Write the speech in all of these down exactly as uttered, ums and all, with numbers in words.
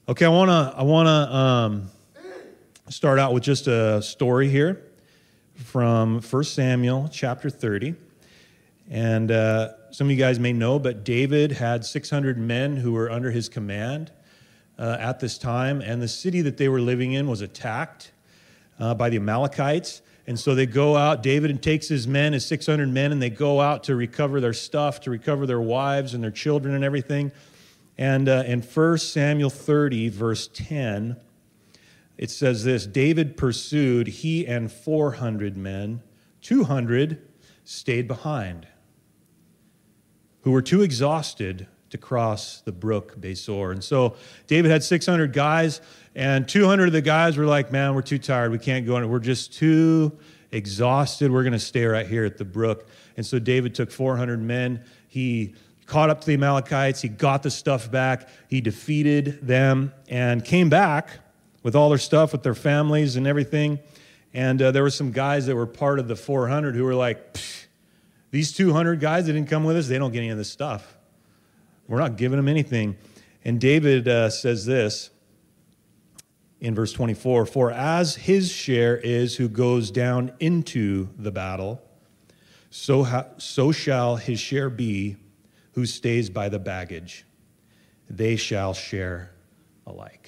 Okay, I want to I want to um, start out with just a story here from First Samuel chapter thirty. And uh, some of you guys may know, but David had six hundred men who were under his command uh, at this time, and the city that they were living in was attacked uh, by the Amalekites. And so they go out, David takes his men, his six hundred men, and they go out to recover their stuff, to recover their wives and their children and everything. And uh, in First Samuel thirty, verse ten, it says this: David pursued, he and four hundred men, two hundred stayed behind, who were too exhausted to cross the brook Besor. And so David had six hundred guys, and two hundred of the guys were like, man, we're too tired. We can't go on. We're just too exhausted. We're going to stay right here at the brook. And so David took four hundred men. He caught up to the Amalekites. He got the stuff back. He defeated them and came back with all their stuff, with their families and everything. And uh, there were some guys that were part of the four hundred who were like, these two hundred guys that didn't come with us, they don't get any of this stuff. We're not giving them anything. And David uh, says this in verse twenty-four, for as his share is who goes down into the battle, so, ha- so shall his share be who stays by the baggage. They shall share alike.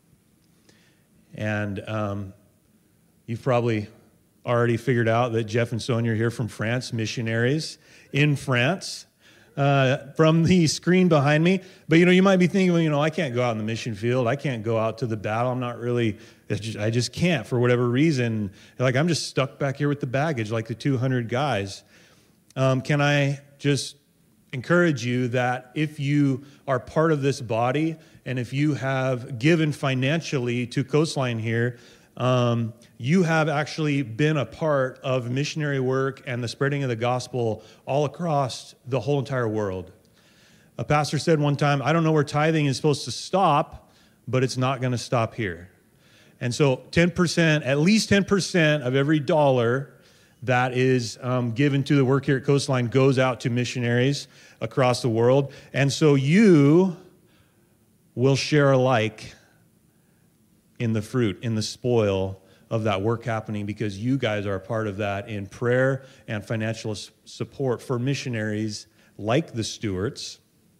And um, you've probably already figured out that Jeff and Sonia are here from France, missionaries in France, uh, from the screen behind me. But, you know, you might be thinking, well, you know, I can't go out in the mission field. I can't go out to the battle. I'm not really, just, I just can't for whatever reason. Like, I'm just stuck back here with the baggage like the two hundred guys. Um, can I just encourage you that if you are part of this body and if you have given financially to Coastline here, um, you have actually been a part of missionary work and the spreading of the gospel all across the whole entire world. A pastor said one time, I don't know where tithing is supposed to stop, but it's not going to stop here. And so ten percent, at least ten percent of every dollar that is um, given to the work here at Coastline goes out to missionaries across the world. And so you will share alike in the fruit, in the spoil of that work happening, because you guys are a part of that in prayer and financial support for missionaries like the Stewarts.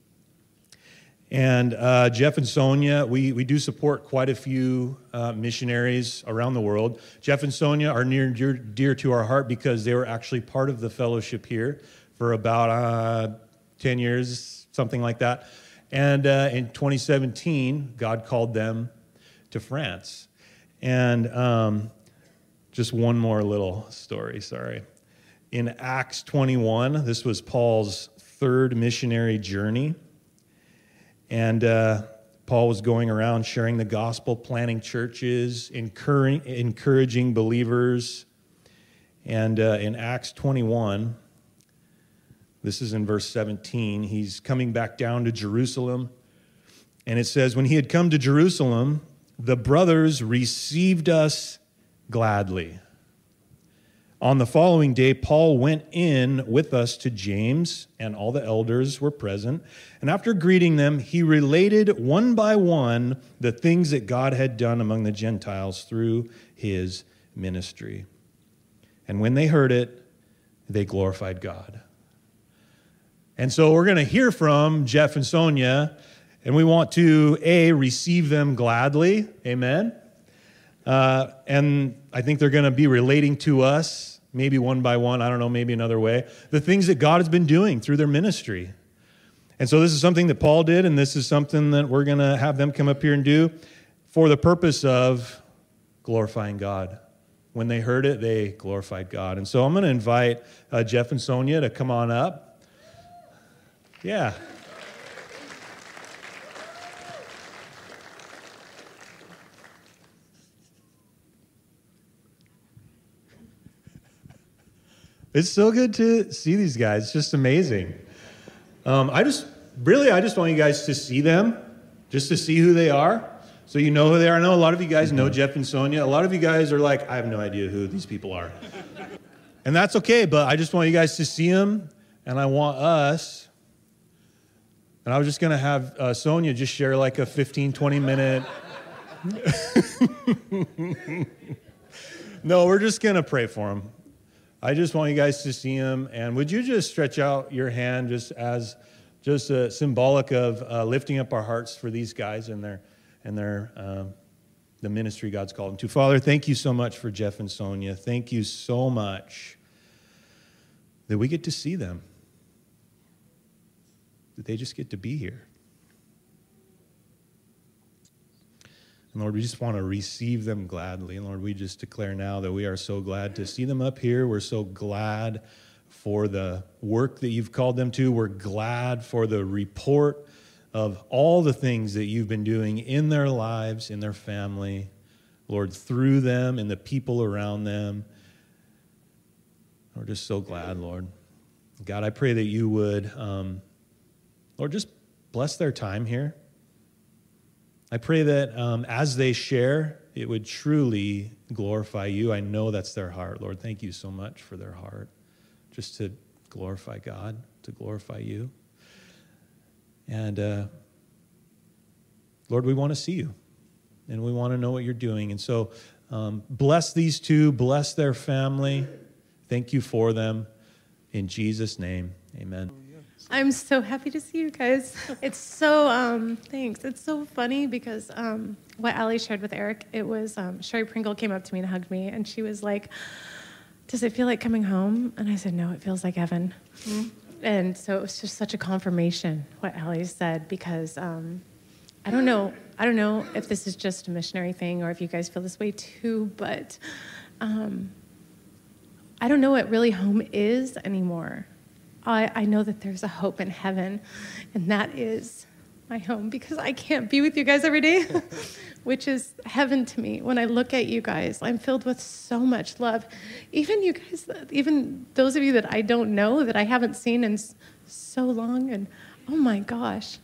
And uh, Jeff and Sonia, we, we do support quite a few uh, missionaries around the world. Jeff and Sonia are near and dear, dear to our heart because they were actually part of the fellowship here for about uh, ten years, something like that. And uh, in twenty seventeen, God called them to France. And um, just one more little story, sorry. In Acts twenty-one, this was Paul's third missionary journey. And uh, Paul was going around sharing the gospel, planting churches, encouraging, encouraging believers. And uh, in Acts twenty-one, this is in verse seventeen, he's coming back down to Jerusalem. And it says, when he had come to Jerusalem, the brothers received us gladly. On the following day, Paul went in with us to James, and all the elders were present. And after greeting them, he related one by one the things that God had done among the Gentiles through his ministry. And when they heard it, they glorified God. And so we're going to hear from Jeff and Sonia, and we want to, A, receive them gladly. Amen. Uh, and I think they're going to be relating to us, maybe one by one, I don't know, maybe another way, the things that God has been doing through their ministry. And so this is something that Paul did, and this is something that we're going to have them come up here and do for the purpose of glorifying God. When they heard it, they glorified God. And so I'm going to invite uh, Jeff and Sonia to come on up. Yeah. It's so good to see these guys. It's just amazing. Um, I just, really, I just want you guys to see them, just to see who they are, so you know who they are. I know a lot of you guys know Jeff and Sonia. A lot of you guys are like, I have no idea who these people are. And that's okay, but I just want you guys to see them, and I want us And I was just going to have uh, Sonia just share like a fifteen, twenty minute. No, we're just going to pray for him. I just want you guys to see him. And would you just stretch out your hand just as just a symbolic of uh, lifting up our hearts for these guys and their and their um, the ministry God's called them to. Father, thank you so much for Jeff and Sonia. Thank you so much that we get to see them, that they just get to be here. And Lord, we just want to receive them gladly. And Lord, we just declare now that we are so glad to see them up here. We're so glad for the work that you've called them to. We're glad for the report of all the things that you've been doing in their lives, in their family, Lord, through them and the people around them. We're just so glad, Lord. God, I pray that you would, um, Lord, just bless their time here. I pray that um, as they share, it would truly glorify you. I know that's their heart, Lord. Thank you so much for their heart, just to glorify God, to glorify you. And uh, Lord, we want to see you, and we want to know what you're doing. And so um, bless these two, bless their family. Thank you for them. In Jesus' name, amen. I'm so happy to see you guys. It's so, um, thanks. It's so funny because um, what Allie shared with Eric, it was, um, Sherry Pringle came up to me and hugged me, and she was like, does it feel like coming home? And I said, no, it feels like heaven. Mm-hmm. And so it was just such a confirmation, what Allie said, because um, I don't know, I don't know if this is just a missionary thing or if you guys feel this way too, but um, I don't know what really home is anymore. I, I know that there's a hope in heaven, and that is my home, because I can't be with you guys every day, which is heaven to me. When I look at you guys, I'm filled with so much love. Even you guys, even those of you that I don't know, that I haven't seen in so long, and oh my gosh.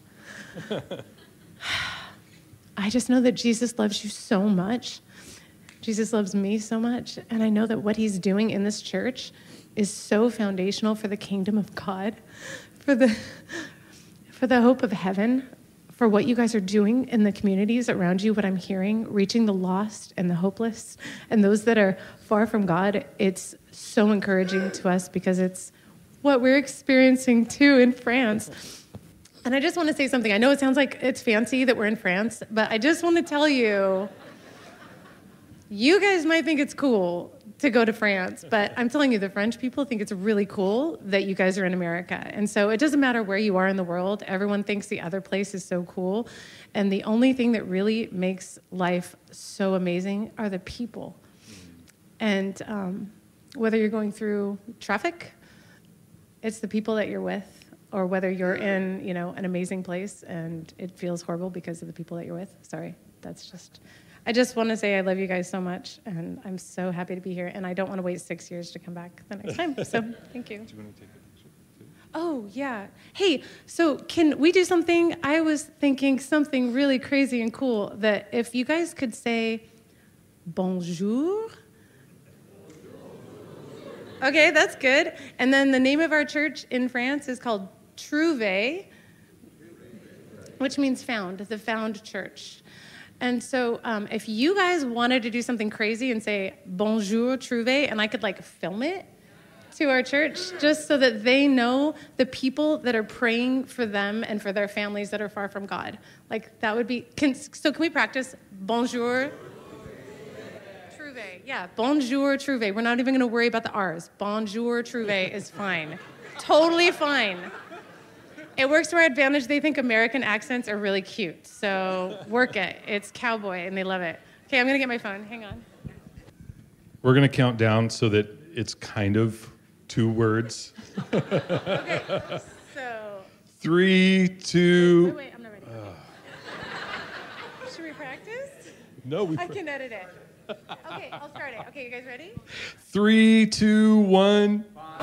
I just know that Jesus loves you so much. Jesus loves me so much, and I know that what he's doing in this church is so foundational for the kingdom of God, for the for the hope of heaven, for what you guys are doing in the communities around you, what I'm hearing, reaching the lost and the hopeless and those that are far from God. It's so encouraging to us because it's what we're experiencing too in France. And I just want to say something. I know it sounds like it's fancy that we're in France, but I just want to tell you, you guys might think it's cool to go to France, but I'm telling you, the French people think it's really cool that you guys are in America. And so it doesn't matter where you are in the world. Everyone thinks the other place is so cool. And the only thing that really makes life so amazing are the people. And um, whether you're going through traffic, it's the people that you're with, or whether you're in, you know, an amazing place and it feels horrible because of the people that you're with. Sorry, that's just... I just want to say I love you guys so much, and I'm so happy to be here, and I don't want to wait six years to come back the next time, so thank you. Do you want to take a picture too? Oh, yeah. Hey, so can we do something? I was thinking something really crazy and cool, that if you guys could say bonjour. Okay, that's good. And then the name of our church in France is called Trouvé, which means found, the found church. And so um, if you guys wanted to do something crazy and say, bonjour, Trouvé, and I could like film it to our church, just so that they know the people that are praying for them and for their families that are far from God. Like that would be, can, so can we practice bonjour, Trouvé? Yeah, bonjour, Trouvé. We're not even gonna worry about the R's. Bonjour, Trouvé is fine. Totally fine. It works to our advantage. They think American accents are really cute. So work it. It's cowboy, and they love it. Okay, I'm going to get my phone. Hang on. We're going to count down so that it's kind of two words. Okay, so... Three, two... Wait, wait, I'm not ready. Uh. Should we practice? No, we... I can edit it. Okay, I'll start it. Okay, you guys ready? Three, two, one...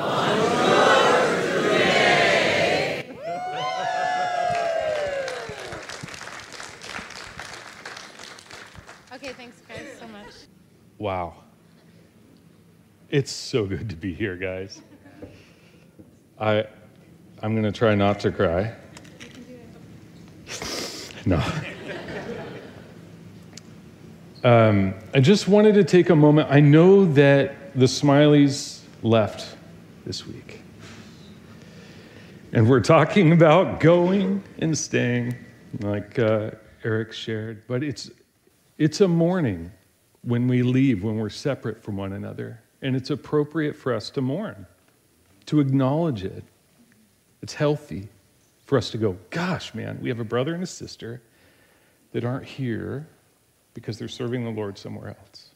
Okay, thanks guys so much. Wow. It's so good to be here, guys. I, I'm going to try not to cry. You can do it. No. um, I just wanted to take a moment. I know that the Smileys left this week. And we're talking about going and staying, like uh, Eric shared. But it's it's a mourning when we leave, when we're separate from one another. And it's appropriate for us to mourn, to acknowledge it. It's healthy for us to go, gosh, man, we have a brother and a sister that aren't here because they're serving the Lord somewhere else.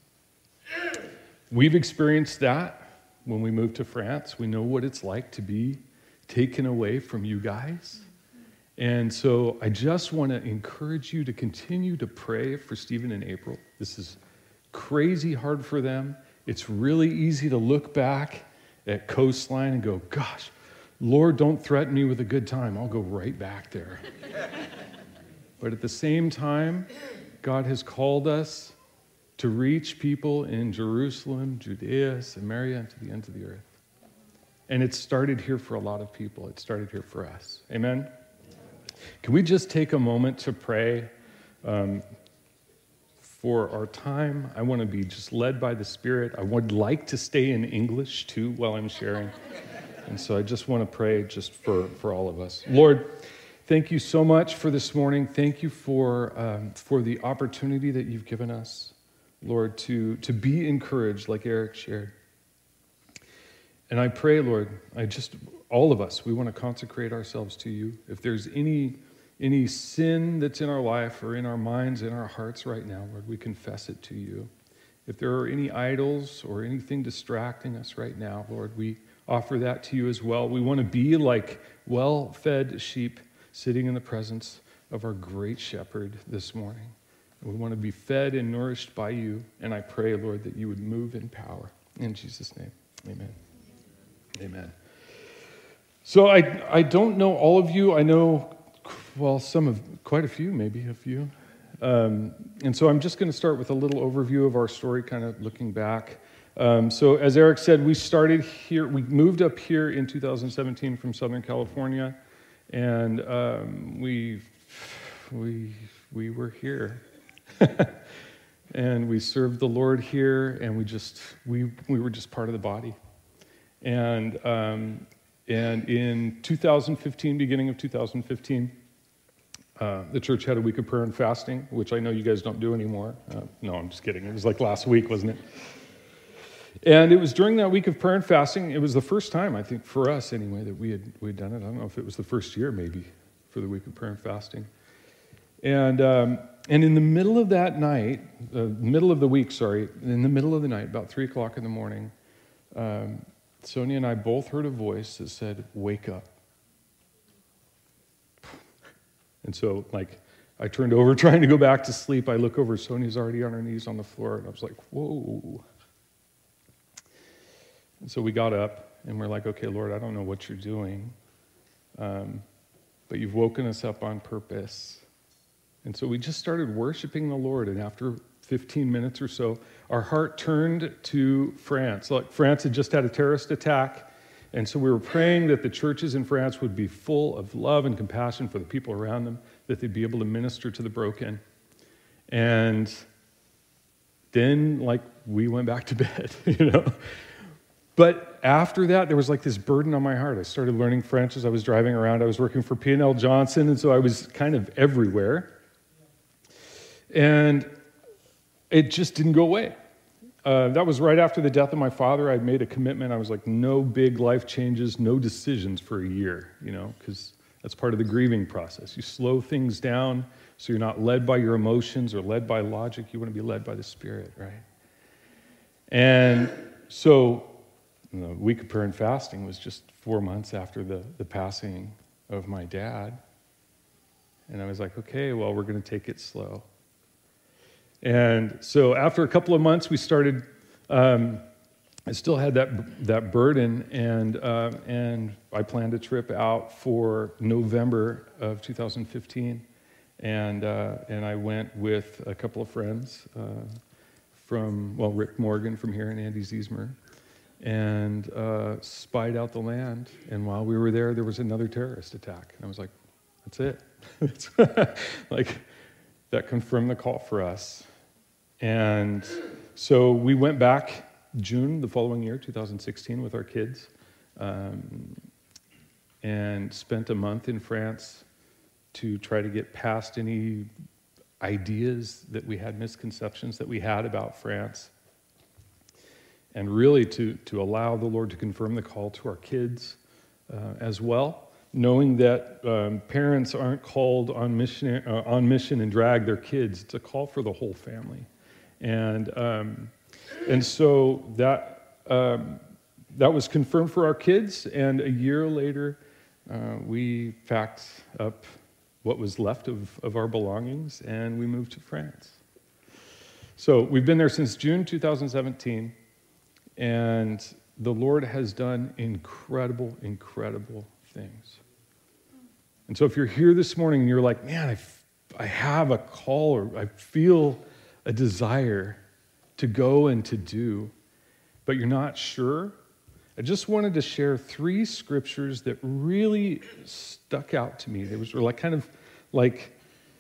We've experienced that when we moved to France. We know what it's like to be taken away from you guys. And so I just want to encourage you to continue to pray for Stephen and April. This is crazy hard for them. It's really easy to look back at Coastline and go, gosh, Lord, don't threaten me with a good time. I'll go right back there. But at the same time, God has called us to reach people in Jerusalem, Judea, Samaria, and to the ends of the earth. And it started here for a lot of people. It started here for us. Amen? Can we just take a moment to pray um, for our time? I want to be just led by the Spirit. I would like to stay in English, too, while I'm sharing. And so I just want to pray just for, for all of us. Lord, thank you so much for this morning. Thank you for, um, for the opportunity that you've given us, Lord, to, to be encouraged like Eric shared. And I pray, Lord, I just, all of us, we want to consecrate ourselves to you. If there's any, any sin that's in our life or in our minds, in our hearts right now, Lord, we confess it to you. If there are any idols or anything distracting us right now, Lord, we offer that to you as well. We want to be like well-fed sheep sitting in the presence of our great shepherd this morning. We want to be fed and nourished by you. And I pray, Lord, that you would move in power. In Jesus' name, amen. Amen. So I I don't know all of you. I know, well, some of, quite a few, maybe a few. Um, and so I'm just going to start with a little overview of our story, kind of looking back. Um, so as Eric said, we started here, we moved up here in two thousand seventeen from Southern California, and um, we, we, we were here. And we served the Lord here, and we just, we, we were just part of the body. And um, and in two thousand fifteen, beginning of two thousand fifteen, uh, the church had a week of prayer and fasting, which I know you guys don't do anymore. Uh, no, I'm just kidding. It was like last week, wasn't it? And it was during that week of prayer and fasting, it was the first time, I think, for us anyway, that we had we had done it. I don't know if it was the first year, maybe, for the week of prayer and fasting. And um, and in the middle of that night, the uh, middle of the week, sorry, in the middle of the night, about three o'clock in the morning, um, Sonia and I both heard a voice that said, "Wake up." And so, like, I turned over trying to go back to sleep. I look over, Sonia's already on her knees on the floor, and I was like, whoa. And so we got up, and we're like, okay, Lord, I don't know what you're doing, um, but you've woken us up on purpose. And so we just started worshiping the Lord, and after fifteen minutes or so, our heart turned to France. Like, France had just had a terrorist attack, and so we were praying that the churches in France would be full of love and compassion for the people around them, that they'd be able to minister to the broken. And then, like, we went back to bed, you know. But after that, there was like this burden on my heart. I started learning French as I was driving around. I was working for P and L Johnson, and so I was kind of everywhere. And it just didn't go away. Uh, that was right after the death of my father. I'd made a commitment. I was like, no big life changes, no decisions for a year, you know, because that's part of the grieving process. You slow things down so you're not led by your emotions or led by logic. You want to be led by the Spirit, right? And so the week of prayer and fasting was just four months after the, the passing of my dad. And I was like, okay, well, we're going to take it slow. And so after a couple of months, we started, um, I still had that that burden, and uh, and I planned a trip out for November of two thousand fifteen. And uh, and I went with a couple of friends uh, from, well, Rick Morgan from here and Andy Ziesmer, and uh, spied out the land. And while we were there, there was another terrorist attack. And I was like, that's it. It's like, that confirmed the call for us. And so we went back June the following year, two thousand sixteen, with our kids, um, and spent a month in France to try to get past any ideas that we had, misconceptions that we had about France, and really to, to allow the Lord to confirm the call to our kids uh, as well, knowing that um, parents aren't called on mission, uh, on mission and drag their kids. It's a call for the whole family. And um, and so that um, that was confirmed for our kids, and a year later, uh, we packed up what was left of, of our belongings, and we moved to France. So we've been there since June two thousand seventeen, and the Lord has done incredible, incredible things. And so if you're here this morning and you're like, man, I, f- I have a call, or I feel a desire to go and to do, but you're not sure, I just wanted to share three scriptures that really stuck out to me. They was like kind of like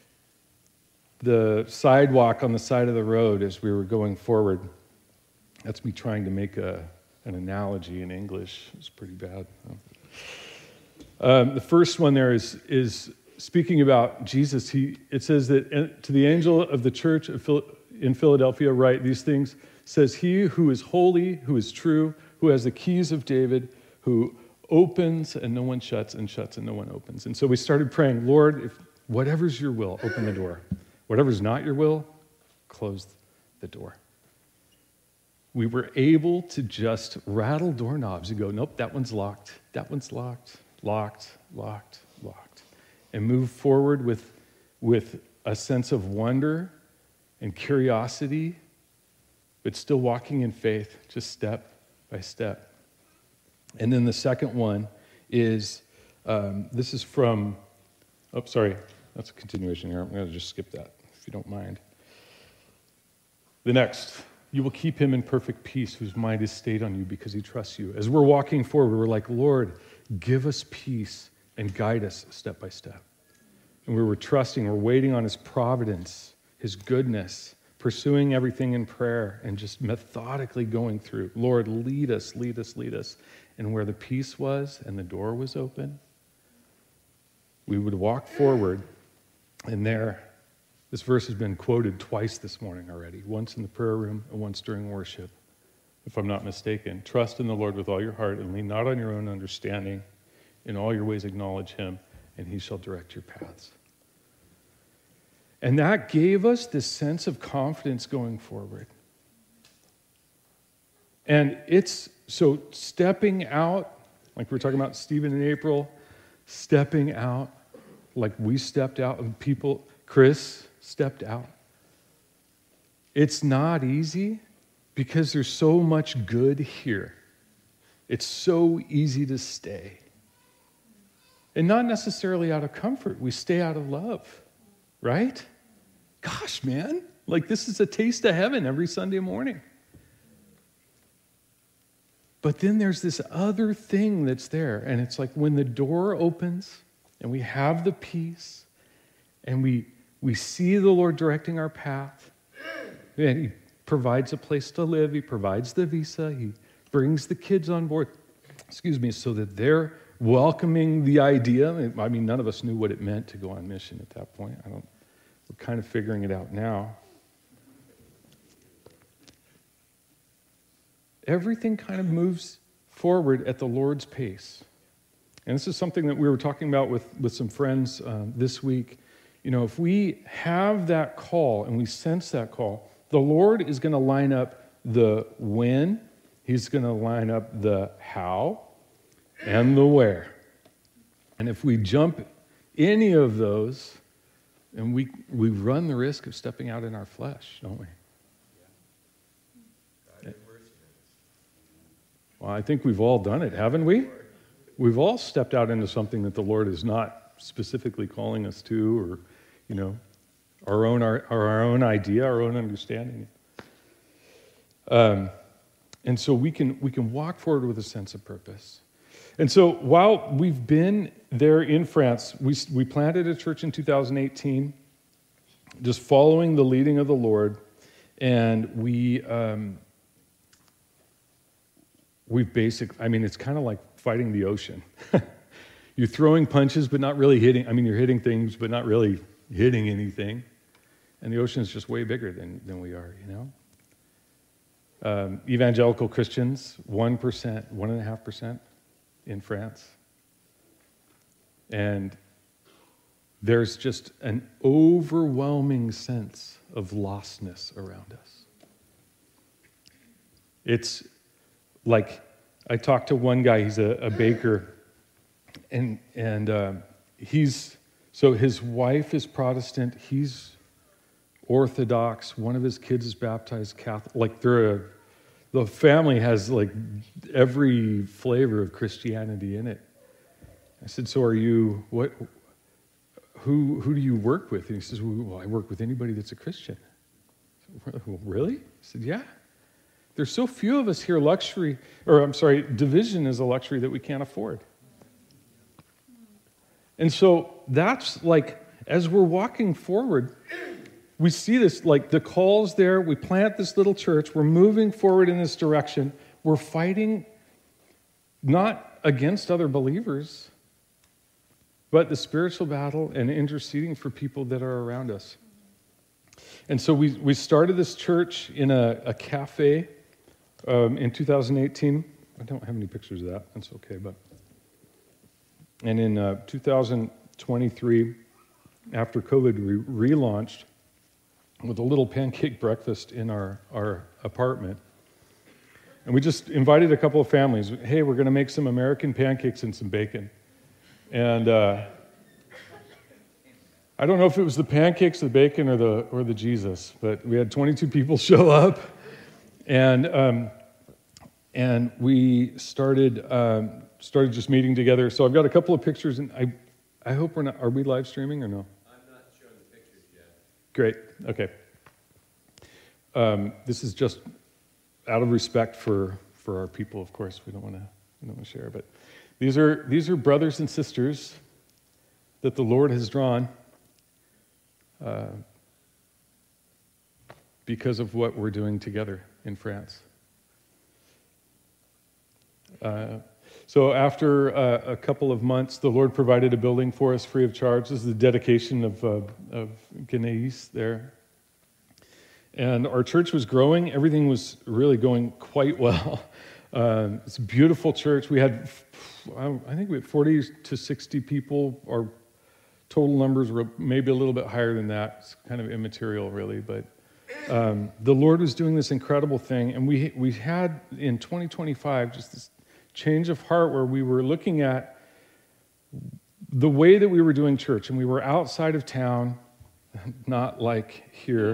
the sidewalk on the side of the road as we were going forward. That's me trying to make a, an analogy in English. It's pretty bad. Um, the first one there is, is speaking about Jesus. He, it says that to the angel of the church of Phil, in Philadelphia, write these things, says, he who is holy, who is true, who has the keys of David, who opens and no one shuts, and shuts and no one opens. And so we started praying, Lord, if whatever's your will, open the door. Whatever's not your will, close the door. We were able to just rattle doorknobs and go, nope, that one's locked, that one's locked, locked, locked, locked, and move forward with, with a sense of wonder and curiosity, but still walking in faith, just step by step. And then the second one is, um, this is from, oh, sorry, that's a continuation here. I'm going to just skip that, if you don't mind. The next, you will keep him in perfect peace whose mind is stayed on you because he trusts you. As we're walking forward, we're like, Lord, give us peace and guide us step by step. And we were trusting, we're waiting on his providence, his goodness, pursuing everything in prayer, and just methodically going through. Lord, lead us, lead us, lead us. And where the peace was and the door was open, we would walk forward, and there, this verse has been quoted twice this morning already, once in the prayer room and once during worship, if I'm not mistaken. Trust in the Lord with all your heart and lean not on your own understanding. In all your ways acknowledge him, and he shall direct your paths. And that gave us this sense of confidence going forward. And it's, so stepping out, like we were talking about Stephen and April, stepping out, like we stepped out, and people, Chris stepped out. It's not easy because there's so much good here. It's so easy to stay. And not necessarily out of comfort. We stay out of love, right? Gosh, man, like this is a taste of heaven every Sunday morning. But then there's this other thing that's there, and it's like when the door opens and we have the peace and we we see the Lord directing our path, and he provides a place to live, he provides the visa, he brings the kids on board, excuse me, so that they're welcoming the idea. I mean, none of us knew what it meant to go on mission at that point. I don't, we're kind of figuring it out now. Everything kind of moves forward at the Lord's pace. And this is something that we were talking about with, with some friends uh, this week. You know, if we have that call and we sense that call, the Lord is going to line up the when, he's going to line up the how, and the where. And if we jump any of those, and we we run the risk of stepping out in our flesh, don't we? Yeah. Well, I think we've all done it, haven't we? We've all stepped out into something that the Lord is not specifically calling us to, or, you know, our own our, our own idea, our own understanding. Um, and so we can we can walk forward with a sense of purpose. And so while we've been there in France, we, we planted a church in two thousand eighteen, just following the leading of the Lord, and we, um, we've basic, I mean, it's kind of like fighting the ocean. You're throwing punches, but not really hitting, I mean, you're hitting things, but not really hitting anything. And the ocean is just way bigger than, than we are, you know? Um, evangelical Christians, one percent, one point five percent in France. And there's just an overwhelming sense of lostness around us. It's like, I talked to one guy, he's a, a baker, and and uh, he's, so his wife is Protestant, he's Orthodox, one of his kids is baptized Catholic, like they're a, the family has like every flavor of Christianity in it. I said, so are you, what, who who do you work with? And he says, well, I work with anybody that's a Christian. I said, well, really? I said, yeah. There's so few of us here, luxury, or I'm sorry, division is a luxury that we can't afford. And so that's like, as we're walking forward, we see this, like the call's there, we plant this little church, we're moving forward in this direction, we're fighting not against other believers, but the spiritual battle and interceding for people that are around us. And so we, we started this church in a, a cafe um, in two thousand eighteen. I don't have any pictures of that, that's okay, but. And in uh, two thousand twenty-three, after COVID, we relaunched with a little pancake breakfast in our, our apartment. And we just invited a couple of families. Hey, we're going to make some American pancakes and some bacon. And uh, I don't know if it was the pancakes, the bacon, or the or the Jesus, but we had twenty-two people show up, and um, and we started um, started just meeting together. So I've got a couple of pictures, and I I hope we're not. Are we live streaming or no? I'm not showing the pictures yet. Great. Okay. Um, this is just out of respect for for our people. Of course, we don't want to we don't want to share, but. These are, these are brothers and sisters that the Lord has drawn uh, because of what we're doing together in France. Uh, so after uh, a couple of months, the Lord provided a building for us free of charge. This is the dedication of, uh, of Gnais there. And our church was growing. Everything was really going quite well. Uh, it's a beautiful church. We had, I think we had forty to sixty people. Our total numbers were maybe a little bit higher than that. It's kind of immaterial, really. But um, the Lord was doing this incredible thing. And we we had, in twenty twenty-five, just this change of heart where we were looking at the way that we were doing church. And we were outside of town, not like here.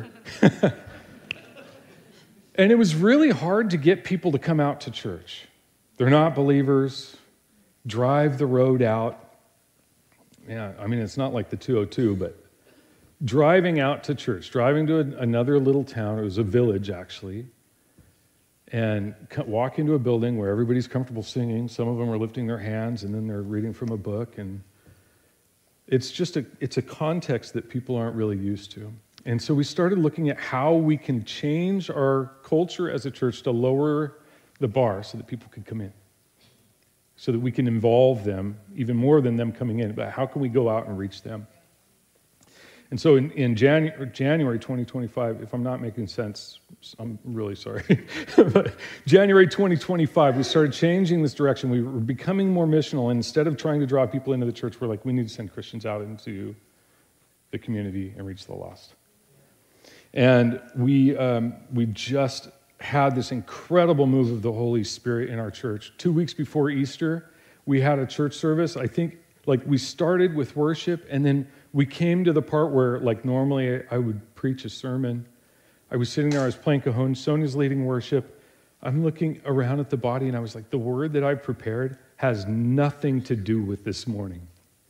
And it was really hard to get people to come out to church. They're not believers. Drive the road out. Yeah, I mean, it's not like the two oh two, but driving out to church, driving to a, another little town, it was a village actually, and walk into a building where everybody's comfortable singing. Some of them are lifting their hands, and then they're reading from a book, and it's just a, it's a context that people aren't really used to. And so we started looking at how we can change our culture as a church to lower the bar so that people could come in, so that we can involve them even more than them coming in. But how can we go out and reach them? And so in, in Janu- January twenty twenty-five, if I'm not making sense, I'm really sorry. But January twenty twenty-five, we started changing this direction. We were becoming more missional. And instead of trying to draw people into the church, we're like, we need to send Christians out into the community and reach the lost. And we um, we just had this incredible move of the Holy Spirit in our church. Two weeks before Easter, we had a church service. I think, like, we started with worship, and then we came to the part where, like, normally I would preach a sermon. I was sitting there, I was playing cajon, Sonia's leading worship. I'm looking around at the body, and I was like, the word that I've prepared has nothing to do with this morning.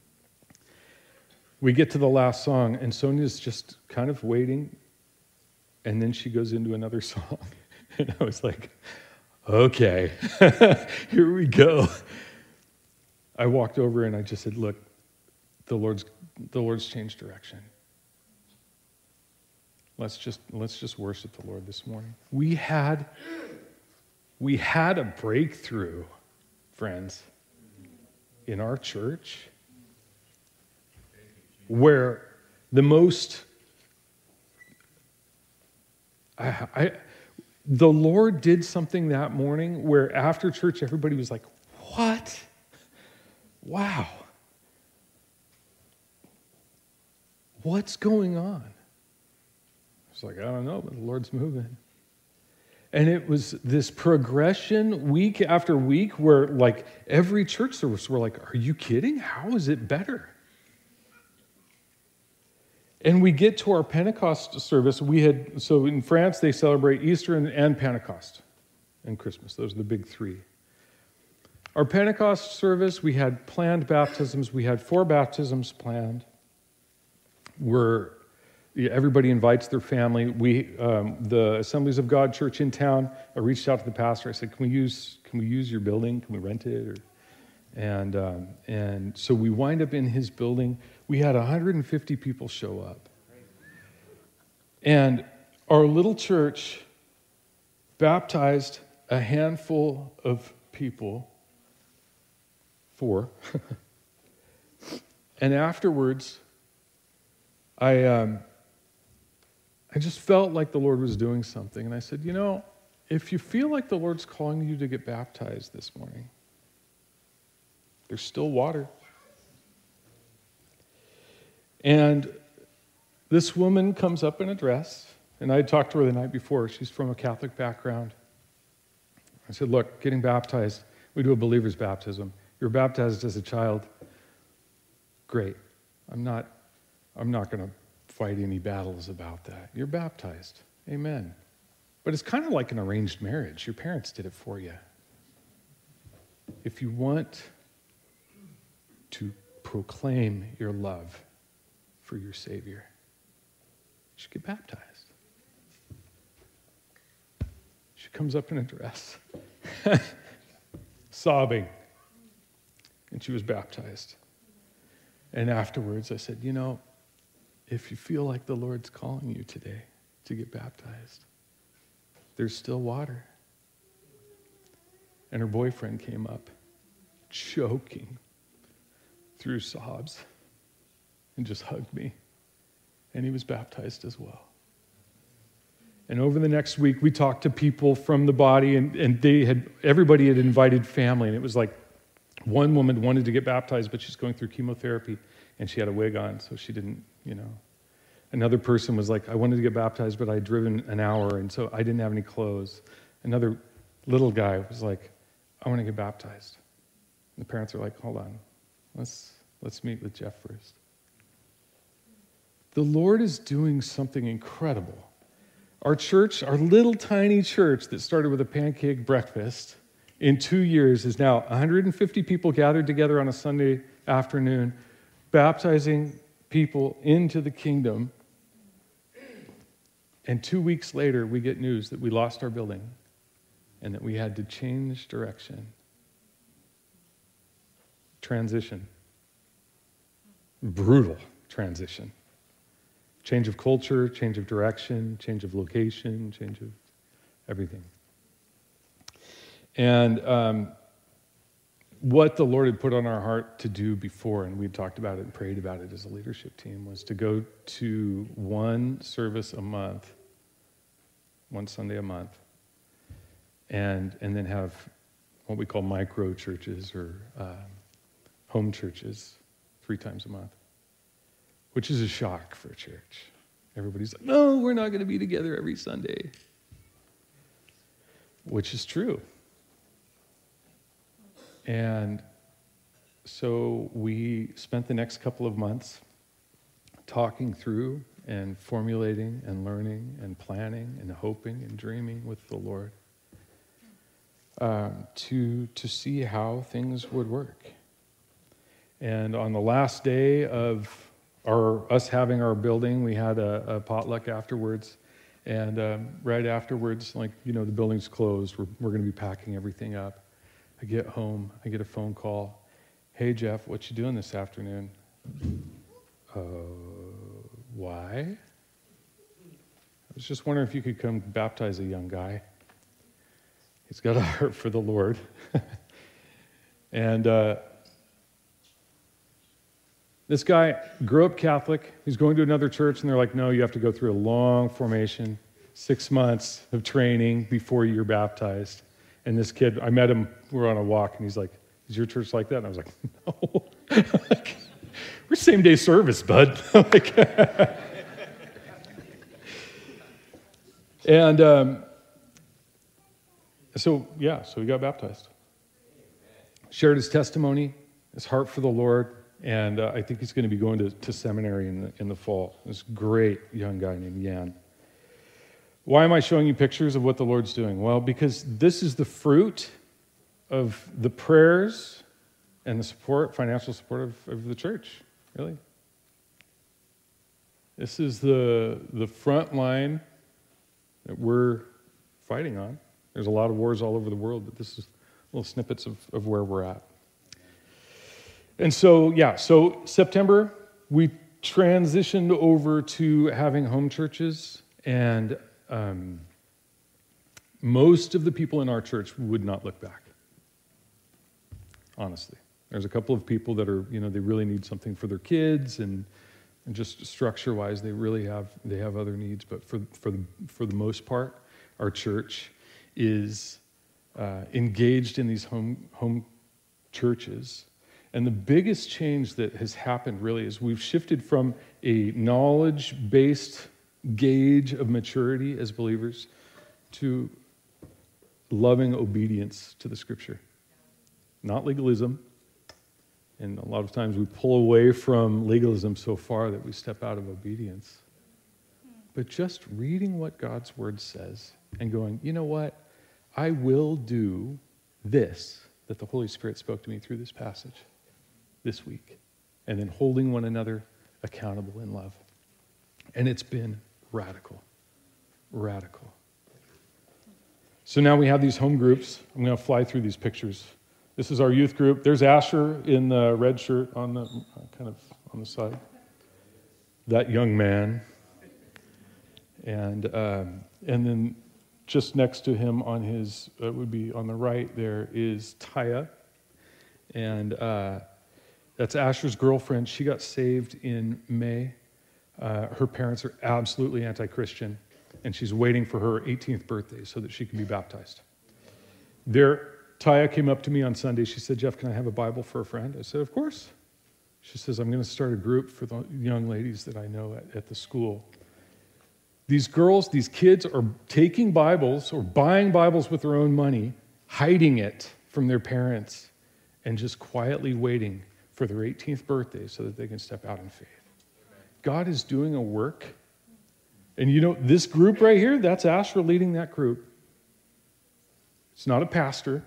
We get to the last song, and Sonia's just kind of waiting. And then she goes into another song. And I was like, okay, here we go. I walked over and I just said, look, the Lord's the Lord's changed direction. Let's just let's just worship the Lord this morning. We had we had a breakthrough, friends, in our church where the most I, I the Lord did something that morning where after church everybody was like, what? Wow. What's going on? I was like, I don't know, but the Lord's moving. And it was this progression week after week where like every church service, we're like, are you kidding? How is it better? And we get to our Pentecost service. We had, so in France, they celebrate Easter and, and Pentecost and Christmas. Those are the big three. Our Pentecost service, we had planned baptisms. We had four baptisms planned. Where yeah, everybody invites their family. We, um, the Assemblies of God Church in town, I reached out to the pastor. I said, "Can we use, can we use your building? Can we rent it?" Or, and um, and so we wind up in his building. We had one hundred fifty people show up, and our little church baptized a handful of people. Four, and afterwards. I um, I just felt like the Lord was doing something. And I said, you know, if you feel like the Lord's calling you to get baptized this morning, there's still water. And this woman comes up in a dress, and I had talked to her the night before. She's from a Catholic background. I said, look, getting baptized, we do a believer's baptism. You're baptized as a child. Great. I'm not I'm not going to fight any battles about that. You're baptized. Amen. But it's kind of like an arranged marriage. Your parents did it for you. If you want to proclaim your love for your Savior, you should get baptized. She comes up in a dress, sobbing, and she was baptized. And afterwards I said, you know, if you feel like the Lord's calling you today to get baptized, there's still water. And her boyfriend came up, choking through sobs, and just hugged me. And he was baptized as well. And over the next week, we talked to people from the body, and, and they had everybody had invited family. And it was like one woman wanted to get baptized, but she's going through chemotherapy, and she had a wig on, so she didn't, you know. Another person was like, I wanted to get baptized, but I'd driven an hour, and so I didn't have any clothes. Another little guy was like, I want to get baptized. And the parents are like, hold on, let's let's meet with Jeff first. The Lord is doing something incredible. Our church, our little tiny church that started with a pancake breakfast, in two years is now one hundred fifty people gathered together on a Sunday afternoon, baptizing people into the kingdom. And two weeks later, we get news that we lost our building and that we had to change direction. Transition. Brutal transition. Change of culture, change of direction, change of location, change of everything. And um, what the Lord had put on our heart to do before, and we'd talked about it and prayed about it as a leadership team, was to go to one service a month, one Sunday a month, and and then have what we call micro churches or um, home churches three times a month, which is a shock for a church. Everybody's like, no, we're not going to be together every Sunday, which is true. And so we spent the next couple of months talking through and formulating and learning and planning and hoping and dreaming with the Lord um, to, to see how things would work. And on the last day of our us having our building, we had a, a potluck afterwards. And um, right afterwards, like, you know, the building's closed. We're, we're going to be packing everything up. I get home, I get a phone call. Hey, Jeff, what you doing this afternoon? Uh, why? I was just wondering if you could come baptize a young guy. He's got a heart for the Lord. and uh, this guy grew up Catholic. He's going to another church, and they're like, no, you have to go through a long formation, six months of training before you're baptized. And this kid, I met him, we were on a walk, and he's like, is your church like that? And I was like, no. like, we're same-day service, bud. like, and um, so, yeah, so he got baptized. Shared his testimony, his heart for the Lord, and uh, I think he's going to be going to, to seminary in the, in the fall. This great young guy named Yan. Why am I showing you pictures of what the Lord's doing? Well, because this is the fruit of the prayers and the support, financial support of, of the church, really. This is the, the front line that we're fighting on. There's a lot of wars all over the world, but this is little snippets of, of where we're at. And so, yeah, so September, we transitioned over to having home churches, and um, most of the people in our church would not look back. Honestly, there's a couple of people that are, you know, they really need something for their kids, and, and just structure-wise, they really have they have other needs. But for for the for the most part, our church is uh, engaged in these home home churches, and the biggest change that has happened really is we've shifted from a knowledge-based gauge of maturity as believers to loving obedience to the Scripture. Not legalism. And a lot of times we pull away from legalism so far that we step out of obedience. But just reading what God's Word says and going, you know what? I will do this that the Holy Spirit spoke to me through this passage this week. And then holding one another accountable in love. And it's been radical. Radical. So now we have these home groups. I'm going to fly through these pictures. This is our youth group. There's Asher in the red shirt on the kind of on the side. That young man. And um, and then just next to him on his, it would be on the right there, is Taya. And uh, that's Asher's girlfriend. She got saved in May. Uh, her parents are absolutely anti-Christian, and she's waiting for her eighteenth birthday so that she can be baptized. There. Taya came up to me on Sunday. She said, Jeff, can I have a Bible for a friend? I said, of course. She says, I'm going to start a group for the young ladies that I know at, at the school. These girls, these kids are taking Bibles or buying Bibles with their own money, hiding it from their parents, and just quietly waiting for their eighteenth birthday so that they can step out in faith. God is doing a work. And you know, this group right here, that's Asher leading that group. It's not a pastor.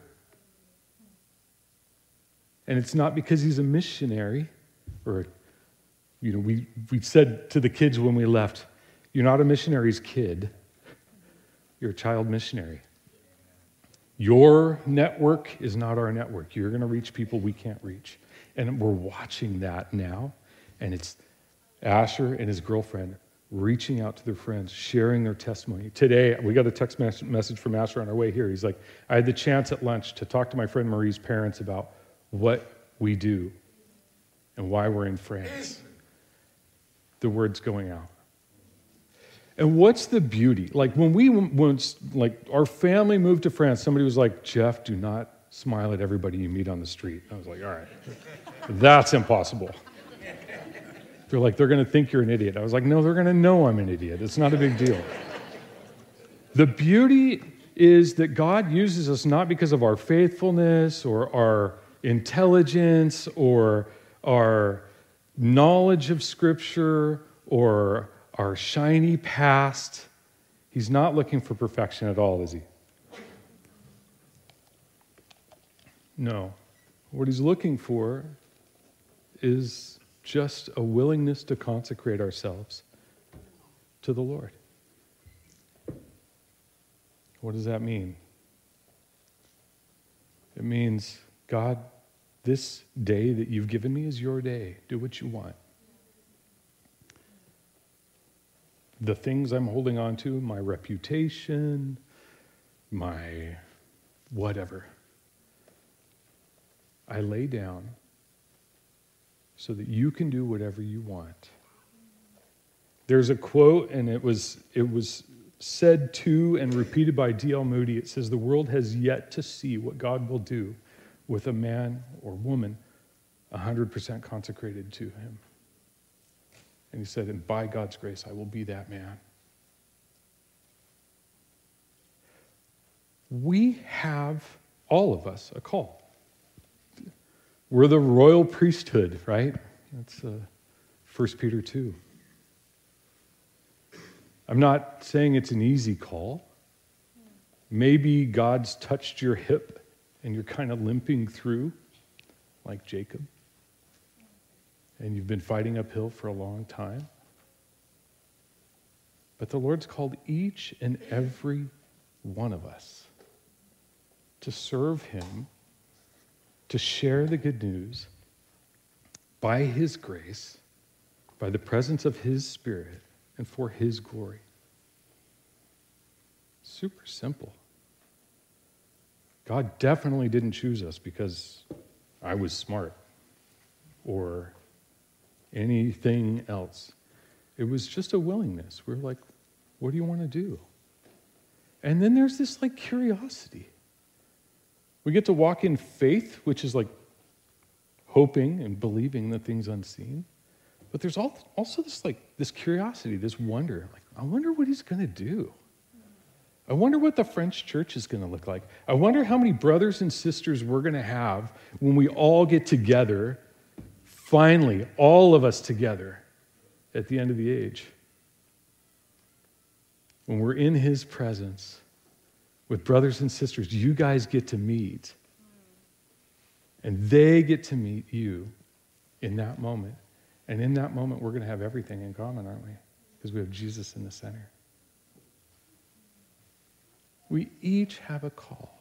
And it's not because he's a missionary, or, you know, we, we said to the kids when we left, you're not a missionary's kid. You're a child missionary. Your network is not our network. You're going to reach people we can't reach. And we're watching that now. And it's Asher and his girlfriend reaching out to their friends, sharing their testimony. Today, we got a text mes- message from Asher on our way here. He's like, I had the chance at lunch to talk to my friend Marie's parents about what we do and why we're in France. The word's going out. And what's the beauty? Like when we, when, like our family moved to France, somebody was like, Jeff, do not smile at everybody you meet on the street. I was like, all right, that's impossible. They're like, they're going to think you're an idiot. I was like, no, they're going to know I'm an idiot. It's not a big deal. The beauty is that God uses us not because of our faithfulness or our intelligence or our knowledge of Scripture or our shiny past. He's not looking for perfection at all, is he? No. What he's looking for is just a willingness to consecrate ourselves to the Lord. What does that mean? It means, God, this day that you've given me is your day. Do what you want. The things I'm holding on to, my reputation, my whatever, I lay down so that you can do whatever you want. There's a quote, and it was it was said to and repeated by D L Moody. It says, "The world has yet to see what God will do with a man or woman one hundred percent consecrated to him." And he said, "And by God's grace, I will be that man." We have, all of us, a call. We're the royal priesthood, right? That's uh, First Peter two. I'm not saying it's an easy call. Maybe God's touched your hip and you're kind of limping through like Jacob. And you've been fighting uphill for a long time. But the Lord's called each and every one of us to serve him, to share the good news by his grace, by the presence of his Spirit, and for his glory. Super simple. God definitely didn't choose us because I was smart or anything else. It was just a willingness. We're like, what do you want to do? And then there's this like curiosity. We get to walk in faith, which is like hoping and believing the things unseen. But there's also this like this curiosity, this wonder. Like, I wonder what he's going to do. I wonder what the French church is going to look like. I wonder how many brothers and sisters we're going to have when we all get together, finally, all of us together at the end of the age. When we're in his presence with brothers and sisters, you guys get to meet. And they get to meet you in that moment. And in that moment, we're going to have everything in common, aren't we? Because we have Jesus in the center. We each have a call.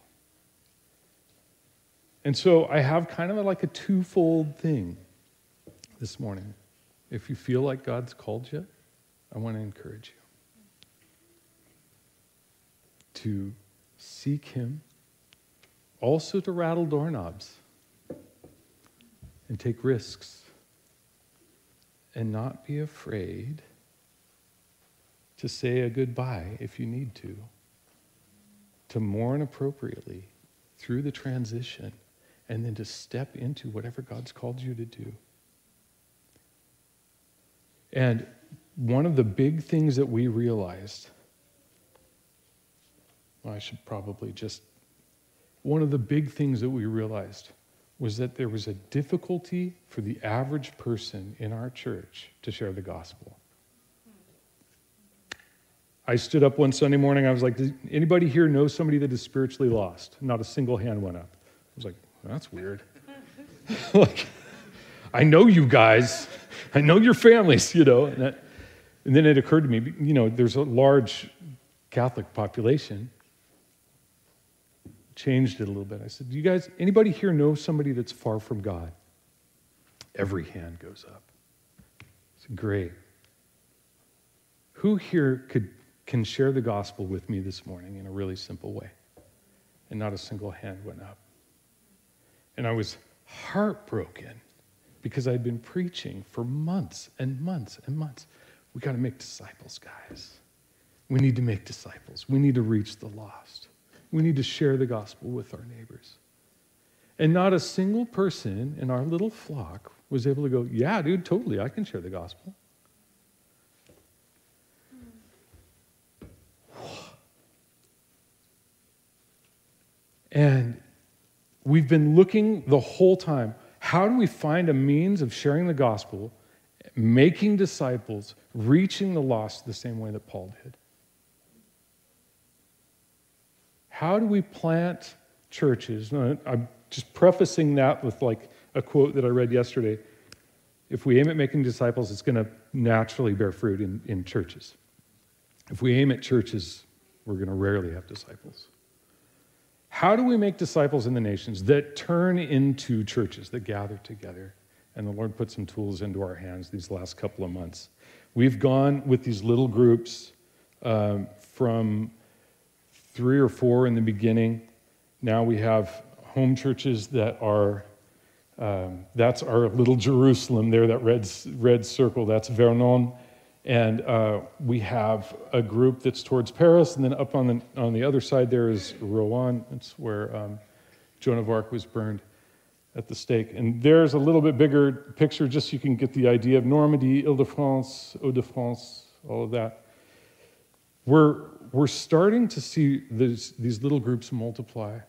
And so I have kind of a, like a twofold thing this morning. If you feel like God's called you, I want to encourage you to seek him, also to rattle doorknobs and take risks and not be afraid to say a goodbye if you need to, to mourn appropriately through the transition, and then to step into whatever God's called you to do. And one of the big things that we realized, well, I should probably just, one of the big things that we realized was that there was a difficulty for the average person in our church to share the gospel. I stood up one Sunday morning, I was like, does anybody here know somebody that is spiritually lost? Not a single hand went up. I was like, well, that's weird. Like, I know you guys. I know your families, you know. And, that, and then it occurred to me, you know, there's a large Catholic population. Changed it a little bit. I said, do you guys, anybody here know somebody that's far from God? Every hand goes up. It's great. Who here could can share the gospel with me this morning in a really simple way? And not a single hand went up. And I was heartbroken because I'd been preaching for months and months and months. We got to make disciples, guys. We need to make disciples. We need to reach the lost. We need to share the gospel with our neighbors. And not a single person in our little flock was able to go, yeah, dude, totally, I can share the gospel. And we've been looking the whole time, how do we find a means of sharing the gospel, making disciples, reaching the lost the same way that Paul did? How do we plant churches? I'm just prefacing that with like a quote that I read yesterday. If we aim at making disciples, it's going to naturally bear fruit in, in churches. If we aim at churches, we're going to rarely have disciples. How do we make disciples in the nations that turn into churches that gather together? And the Lord put some tools into our hands these last couple of months. We've gone with these little groups um, from three or four in the beginning. Now we have home churches that are, um, that's our little Jerusalem there, that red, red circle, that's Vernon. And uh, we have a group that's towards Paris, and then up on the on the other side there is Rouen. That's where um, Joan of Arc was burned at the stake. And there's a little bit bigger picture, just so you can get the idea of Normandy, Ile-de-France, Hauts-de-France, all of that. We're we're starting to see this, these little groups multiply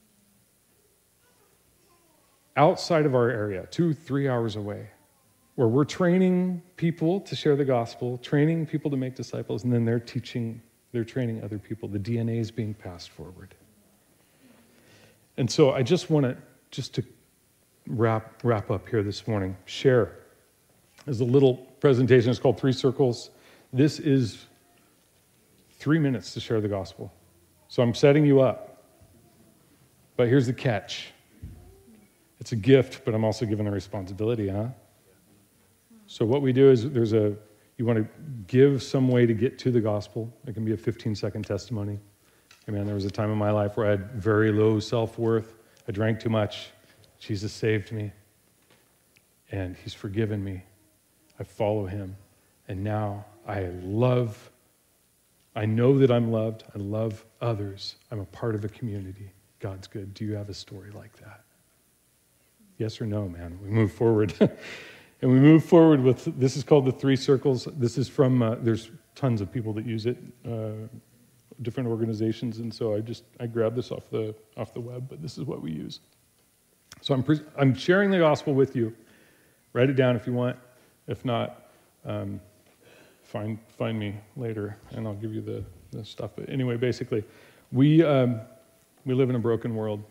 outside of our area, two, three hours away, where we're training people to share the gospel, training people to make disciples, and then they're teaching, they're training other people. The D N A is being passed forward. And so I just want to, just to wrap, wrap up here this morning, share is a little presentation. It's called Three Circles. This is three minutes to share the gospel. So I'm setting you up. But here's the catch. It's a gift, but I'm also given a responsibility, huh? So what we do is there's a, you want to give some way to get to the gospel. It can be a fifteen-second testimony. I mean, there was a time in my life where I had very low self-worth. I drank too much. Jesus saved me, and he's forgiven me. I follow him, and now I love, I know that I'm loved. I love others. I'm a part of a community. God's good. Do you have a story like that? Yes or no, man? We move forward. And we move forward with, this is called the Three Circles. This is from, uh, there's tons of people that use it, uh, different organizations, and so I just, I grabbed this off the off the web, but this is what we use. So I'm, pre- I'm sharing the gospel with you. Write it down if you want. If not, um, find find me later, and I'll give you the, the stuff. But anyway, basically, we um, we live in a broken world.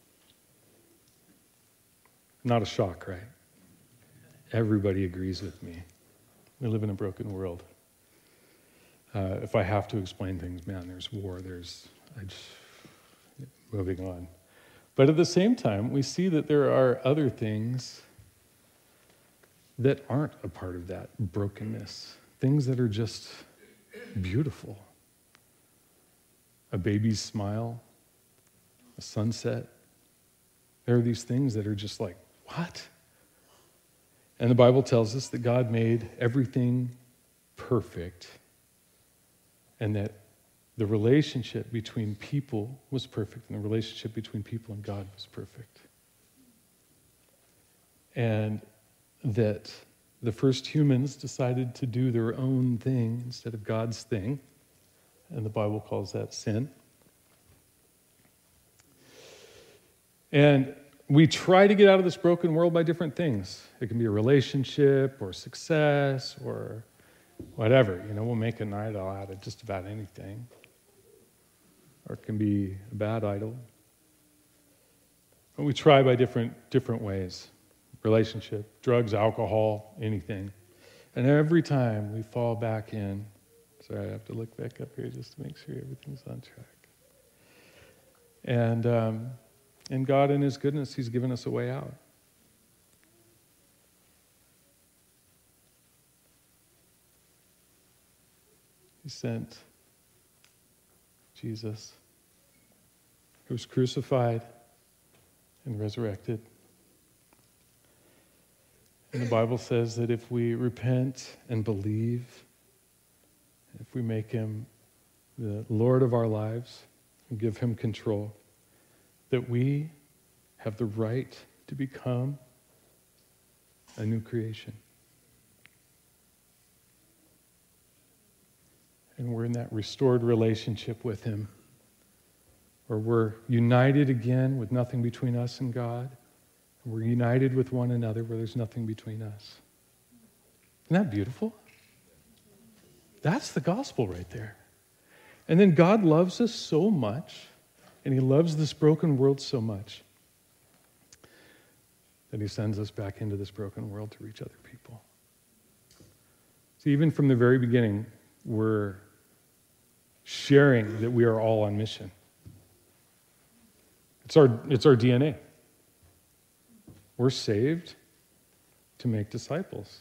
Not a shock, right? Everybody agrees with me. We live in a broken world. Uh, if I have to explain things, man, there's war, there's, I just, moving on. But at the same time, we see that there are other things that aren't a part of that brokenness, things that are just beautiful. A baby's smile, a sunset. There are these things that are just like, what? And the Bible tells us that God made everything perfect and that the relationship between people was perfect and the relationship between people and God was perfect. And that the first humans decided to do their own thing instead of God's thing, and the Bible calls that sin. And we try to get out of this broken world by different things. It can be a relationship or success or whatever. You know, we'll make an idol out of just about anything. Or it can be a bad idol. But we try by different different ways. Relationship, drugs, alcohol, anything. And every time we fall back in. Sorry, I have to look back up here just to make sure everything's on track. And um, and God, in his goodness, he's given us a way out. He sent Jesus, who was crucified and resurrected. And the Bible says that if we repent and believe, if we make him the Lord of our lives and give him control, that we have the right to become a new creation. And we're in that restored relationship with him, where we're united again with nothing between us and God. And we're united with one another where there's nothing between us. Isn't that beautiful? That's the gospel right there. And then God loves us so much, and he loves this broken world so much, that he sends us back into this broken world to reach other people. See, even from the very beginning, we're sharing that we are all on mission. It's our, it's our D N A. We're saved to make disciples.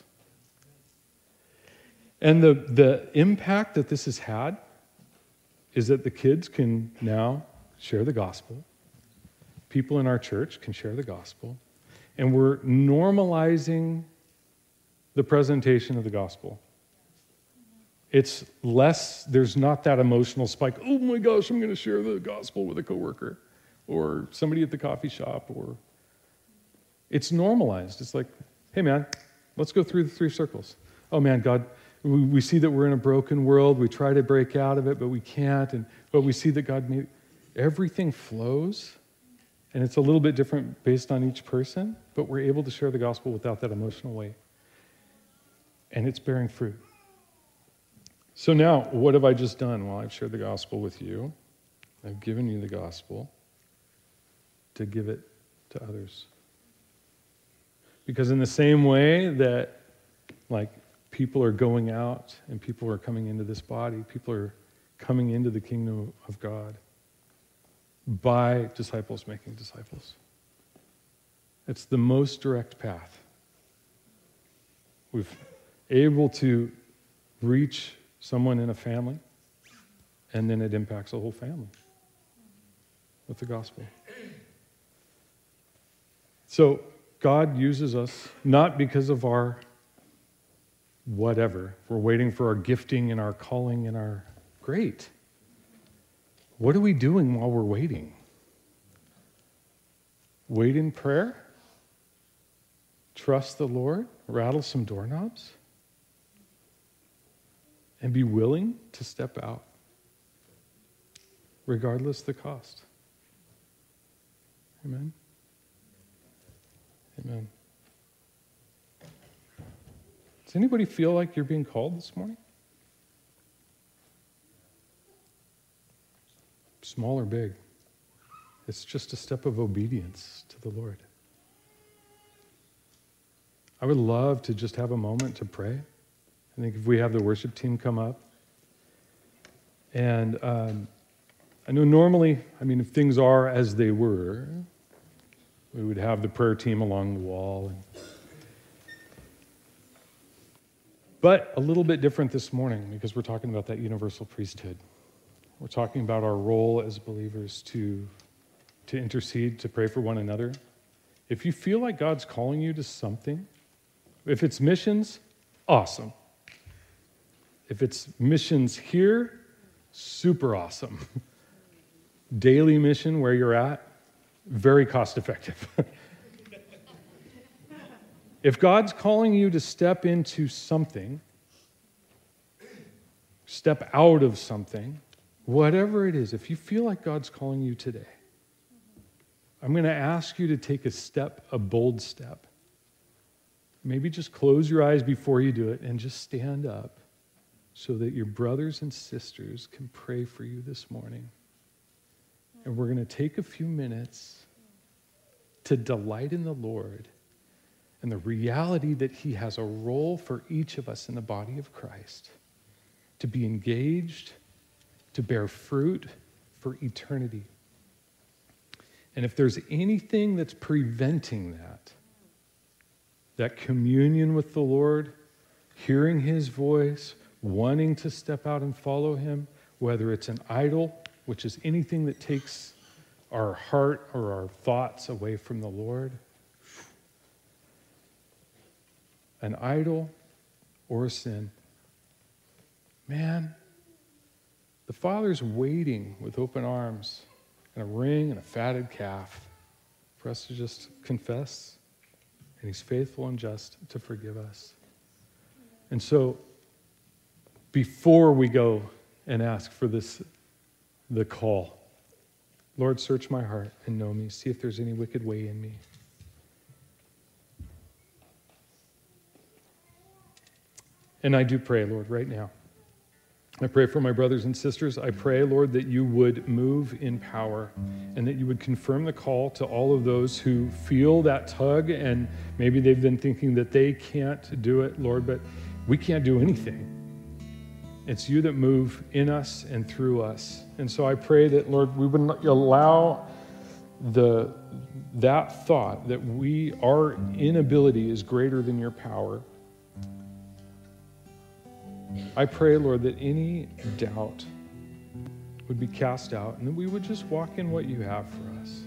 And the, the impact that this has had is that the kids can now share the gospel. People in our church can share the gospel. And we're normalizing the presentation of the gospel. It's less, there's not that emotional spike, oh my gosh, I'm going to share the gospel with a coworker or somebody at the coffee shop. Or it's normalized. It's like, hey man, let's go through the three circles. Oh man, God, we, we see that we're in a broken world. We try to break out of it, but we can't. And but we see that God made, everything flows. And it's a little bit different based on each person, but we're able to share the gospel without that emotional weight. And it's bearing fruit. So now, what have I just done? Well, I've shared the gospel with you. I've given you the gospel to give it to others. Because in the same way that, like, people are going out and people are coming into this body, people are coming into the kingdom of God by disciples making disciples. It's the most direct path. We've able to reach someone in a family, and then it impacts a whole family with the gospel. So God uses us not because of our whatever. We're waiting for our gifting and our calling and our great. What are we doing while we're waiting? Wait in prayer? Trust the Lord? Rattle some doorknobs? And be willing to step out, regardless the cost. Amen? Amen. Does anybody feel like you're being called this morning? Small or big? It's just a step of obedience to the Lord. I would love to just have a moment to pray. I think if we have the worship team come up. And um, I know normally, I mean, if things are as they were, we would have the prayer team along the wall. And... But a little bit different this morning because we're talking about that universal priesthood. We're talking about our role as believers to, to intercede, to pray for one another. If you feel like God's calling you to something, if it's missions, awesome. If it's missions here, super awesome. Daily mission where you're at, very cost effective. If God's calling you to step into something, step out of something, whatever it is, if you feel like God's calling you today, I'm going to ask you to take a step, a bold step. Maybe just close your eyes before you do it and just stand up so that your brothers and sisters can pray for you this morning. And we're going to take a few minutes to delight in the Lord and the reality that He has a role for each of us in the body of Christ to be engaged, to bear fruit for eternity. And if there's anything that's preventing that, that communion with the Lord, hearing His voice, wanting to step out and follow Him, whether it's an idol, which is anything that takes our heart or our thoughts away from the Lord, an idol or a sin, man, the Father's waiting with open arms and a ring and a fatted calf for us to just confess, and He's faithful and just to forgive us. And so, before we go and ask for this, the call, Lord, search my heart and know me. See if there's any wicked way in me. And I do pray, Lord, right now. I pray for my brothers and sisters. I pray, Lord, that you would move in power and that you would confirm the call to all of those who feel that tug and maybe they've been thinking that they can't do it, Lord, but we can't do anything. It's you that move in us and through us. And so I pray that, Lord, we would allow the that thought that we, our inability is greater than your power. I pray, Lord, that any doubt would be cast out and that we would just walk in what you have for us.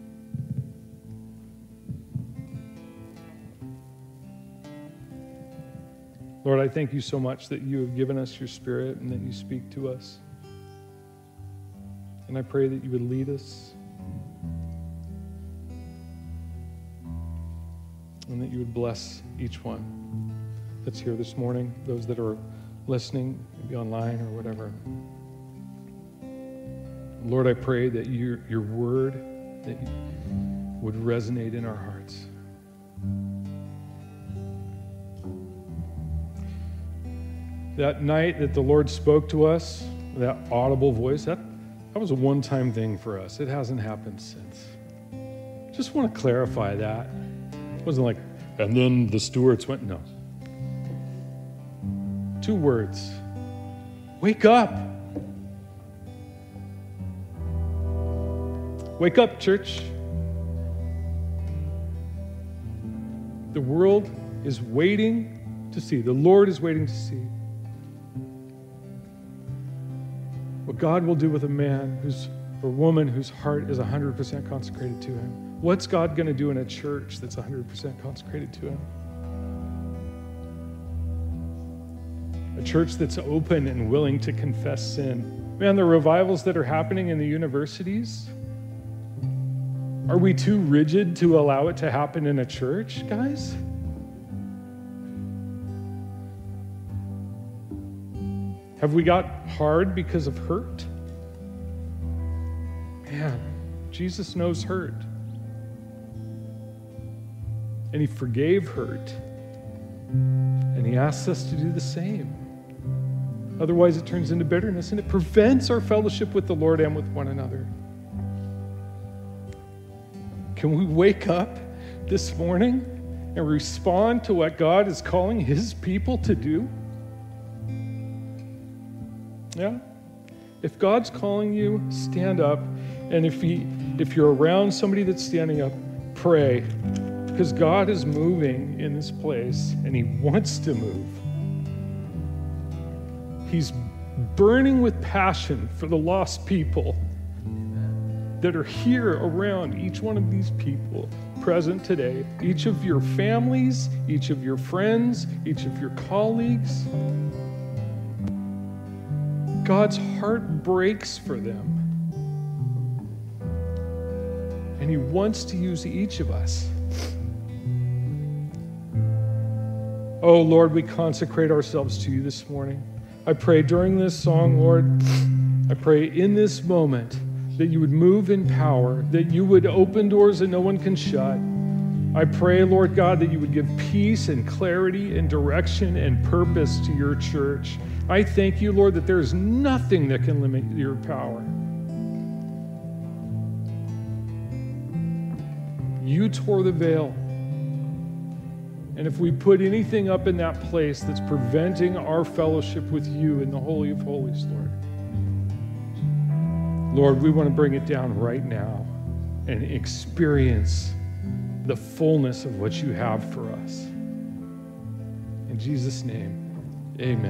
Lord, I thank you so much that you have given us your Spirit and that you speak to us. And I pray that you would lead us and that you would bless each one that's here this morning, those that are listening, maybe online or whatever. Lord, I pray that your, your word that would resonate in our hearts. That night that the Lord spoke to us, that audible voice, that, that was a one-time thing for us. It hasn't happened since. Just want to clarify that. It wasn't like, and then the stewards went, no. Two words. Wake up. Wake up, church. The world is waiting to see. The Lord is waiting to see what God will do with a man who's, or woman whose heart is one hundred percent consecrated to him. What's God going to do in a church that's one hundred percent consecrated to him? A church that's open and willing to confess sin. Man, the revivals that are happening in the universities, are we too rigid to allow it to happen in a church, guys? Have we got hard because of hurt? Man, Jesus knows hurt. And he forgave hurt. And he asks us to do the same. Otherwise, it turns into bitterness and it prevents our fellowship with the Lord and with one another. Can we wake up this morning and respond to what God is calling his people to do? Yeah? If God's calling you, stand up. And if he, if you're around somebody that's standing up, pray. Because God is moving in this place and he wants to move. He's burning with passion for the lost people that are here around each one of these people present today. Each of your families, each of your friends, each of your colleagues. God's heart breaks for them. And he wants to use each of us. Oh, Lord, we consecrate ourselves to you this morning. I pray during this song, Lord, I pray in this moment that you would move in power, that you would open doors that no one can shut. I pray, Lord God, that you would give peace and clarity and direction and purpose to your church. I thank you, Lord, that there is nothing that can limit your power. You tore the veil. And if we put anything up in that place that's preventing our fellowship with you in the Holy of Holies, Lord, Lord, we want to bring it down right now and experience the fullness of what you have for us. In Jesus' name, amen.